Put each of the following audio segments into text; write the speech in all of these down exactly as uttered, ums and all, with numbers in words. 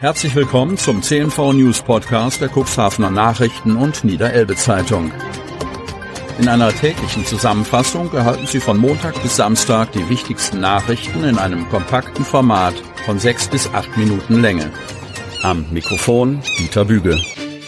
Herzlich willkommen zum C N V News Podcast der Cuxhavener Nachrichten und Niederelbe Zeitung. In einer täglichen Zusammenfassung erhalten Sie von Montag bis Samstag die wichtigsten Nachrichten in einem kompakten Format von sechs bis acht Minuten Länge. Am Mikrofon Dieter Büge.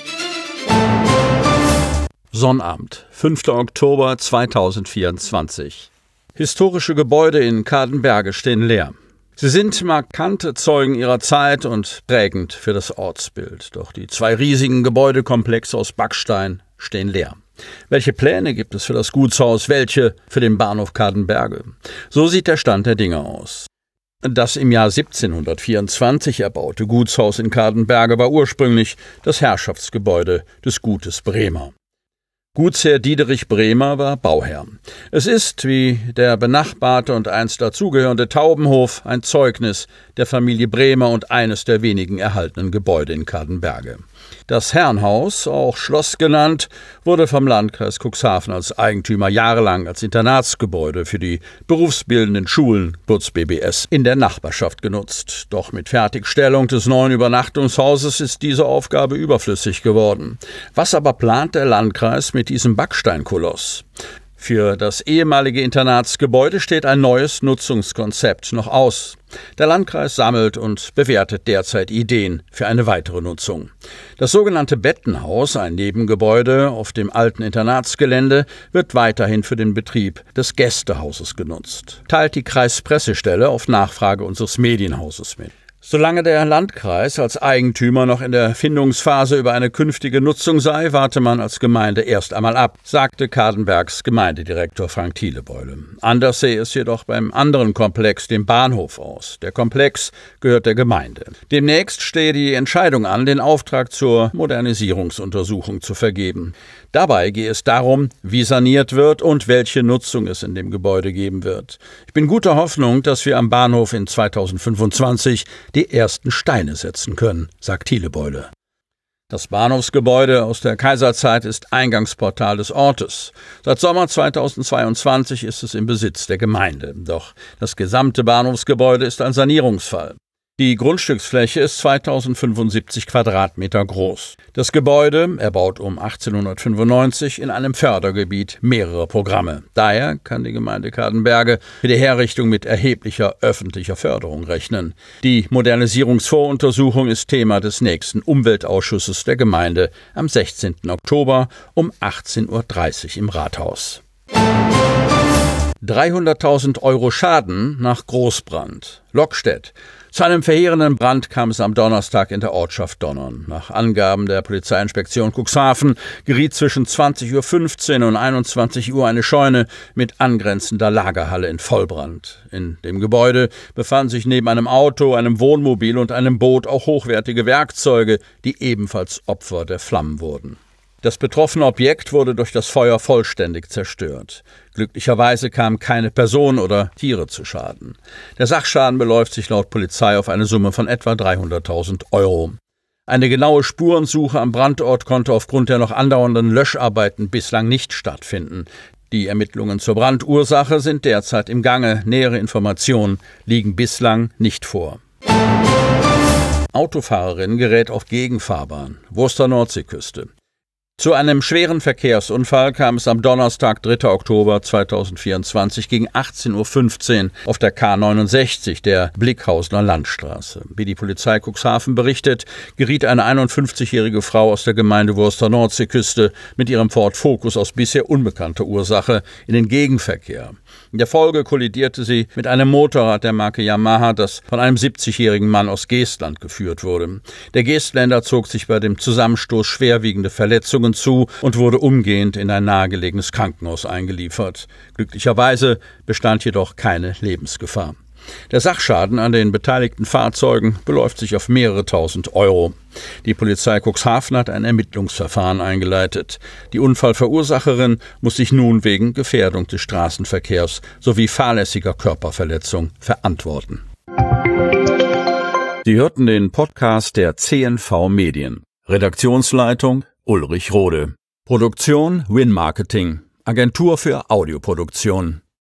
Sonnabend, fünfter Oktober zweitausendvierundzwanzig. Historische Gebäude in Cadenberge stehen leer. Sie sind markante Zeugen ihrer Zeit und prägend für das Ortsbild. Doch die zwei riesigen Gebäudekomplexe aus Backstein stehen leer. Welche Pläne gibt es für das Gutshaus, welche für den Bahnhof Cadenberge? So sieht der Stand der Dinge aus. Das im Jahr siebzehnhundertvierundzwanzig erbaute Gutshaus in Cadenberge war ursprünglich das Herrschaftsgebäude des Gutes Bremer. Gutsherr Diederich Bremer war Bauherr. Es ist, wie der benachbarte und einst dazugehörende Taubenhof, ein Zeugnis der Familie Bremer und eines der wenigen erhaltenen Gebäude in Cadenberge. Das Herrenhaus, auch Schloss genannt, wurde vom Landkreis Cuxhaven als Eigentümer jahrelang als Internatsgebäude für die berufsbildenden Schulen, kurz B B S, in der Nachbarschaft genutzt. Doch mit Fertigstellung des neuen Übernachtungshauses ist diese Aufgabe überflüssig geworden. Was aber plant der Landkreis mit diesem Backsteinkoloss? Für das ehemalige Internatsgebäude steht ein neues Nutzungskonzept noch aus. Der Landkreis sammelt und bewertet derzeit Ideen für eine weitere Nutzung. Das sogenannte Bettenhaus, ein Nebengebäude auf dem alten Internatsgelände, wird weiterhin für den Betrieb des Gästehauses genutzt, teilt die Kreispressestelle auf Nachfrage unseres Medienhauses mit. Solange der Landkreis als Eigentümer noch in der Findungsphase über eine künftige Nutzung sei, warte man als Gemeinde erst einmal ab, sagte Cadenbergs Gemeindedirektor Frank Thielebeule. Anders sehe es jedoch beim anderen Komplex, dem Bahnhof, aus. Der Komplex gehört der Gemeinde. Demnächst stehe die Entscheidung an, den Auftrag zur Modernisierungsuntersuchung zu vergeben. Dabei gehe es darum, wie saniert wird und welche Nutzung es in dem Gebäude geben wird. Ich bin guter Hoffnung, dass wir am Bahnhof in zweitausendfünfundzwanzig die ersten Steine setzen können, sagt Thielebeule. Das Bahnhofsgebäude aus der Kaiserzeit ist Eingangsportal des Ortes. Seit Sommer zweitausendzweiundzwanzig ist es im Besitz der Gemeinde. Doch das gesamte Bahnhofsgebäude ist ein Sanierungsfall. Die Grundstücksfläche ist zweitausendfünfundsiebzig Quadratmeter groß. Das Gebäude, erbaut um achtzehnhundertfünfundneunzig, in einem Fördergebiet mehrerer Programme. Daher kann die Gemeinde Cadenberge für die Herrichtung mit erheblicher öffentlicher Förderung rechnen. Die Modernisierungsvoruntersuchung ist Thema des nächsten Umweltausschusses der Gemeinde am sechzehnten Oktober um achtzehn Uhr dreißig im Rathaus. dreihunderttausend Euro Schaden nach Großbrand. Lockstedt. Zu einem verheerenden Brand kam es am Donnerstag in der Ortschaft Donnern. Nach Angaben der Polizeiinspektion Cuxhaven geriet zwischen zwanzig Uhr fünfzehn und einundzwanzig Uhr eine Scheune mit angrenzender Lagerhalle in Vollbrand. In dem Gebäude befanden sich neben einem Auto, einem Wohnmobil und einem Boot auch hochwertige Werkzeuge, die ebenfalls Opfer der Flammen wurden. Das betroffene Objekt wurde durch das Feuer vollständig zerstört. Glücklicherweise kamen keine Personen oder Tiere zu Schaden. Der Sachschaden beläuft sich laut Polizei auf eine Summe von etwa dreihunderttausend Euro. Eine genaue Spurensuche am Brandort konnte aufgrund der noch andauernden Löscharbeiten bislang nicht stattfinden. Die Ermittlungen zur Brandursache sind derzeit im Gange. Nähere Informationen liegen bislang nicht vor. Autofahrerin gerät auf Gegenfahrbahn. Wurster Nordseeküste. Zu einem schweren Verkehrsunfall kam es am Donnerstag, dritter Oktober zweitausendvierundzwanzig gegen achtzehn Uhr fünfzehn auf der K neunundsechzig der Blickhausener Landstraße. Wie die Polizei Cuxhaven berichtet, geriet eine einundfünfzigjährige Frau aus der Gemeinde Wurster Nordseeküste mit ihrem Ford Focus aus bisher unbekannter Ursache in den Gegenverkehr. In der Folge kollidierte sie mit einem Motorrad der Marke Yamaha, das von einem siebzigjährigen Mann aus Geestland geführt wurde. Der Geestländer zog sich bei dem Zusammenstoß schwerwiegende Verletzungen zu und wurde umgehend in ein nahegelegenes Krankenhaus eingeliefert. Glücklicherweise bestand jedoch keine Lebensgefahr. Der Sachschaden an den beteiligten Fahrzeugen beläuft sich auf mehrere tausend Euro. Die Polizei Cuxhaven hat ein Ermittlungsverfahren eingeleitet. Die Unfallverursacherin muss sich nun wegen Gefährdung des Straßenverkehrs sowie fahrlässiger Körperverletzung verantworten. Sie hörten den Podcast der C N V Medien. Redaktionsleitung Ulrich Rode. Produktion Win Marketing. Agentur für Audioproduktion.